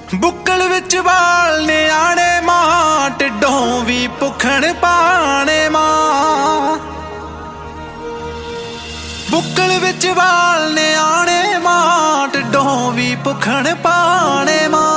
बुक्कल विच वाल ने आने मां टिड्डों भी भुखण पाने मां। बुक्कल विच वाल ने आने मां टिड्डों भी भुखण पाने मां।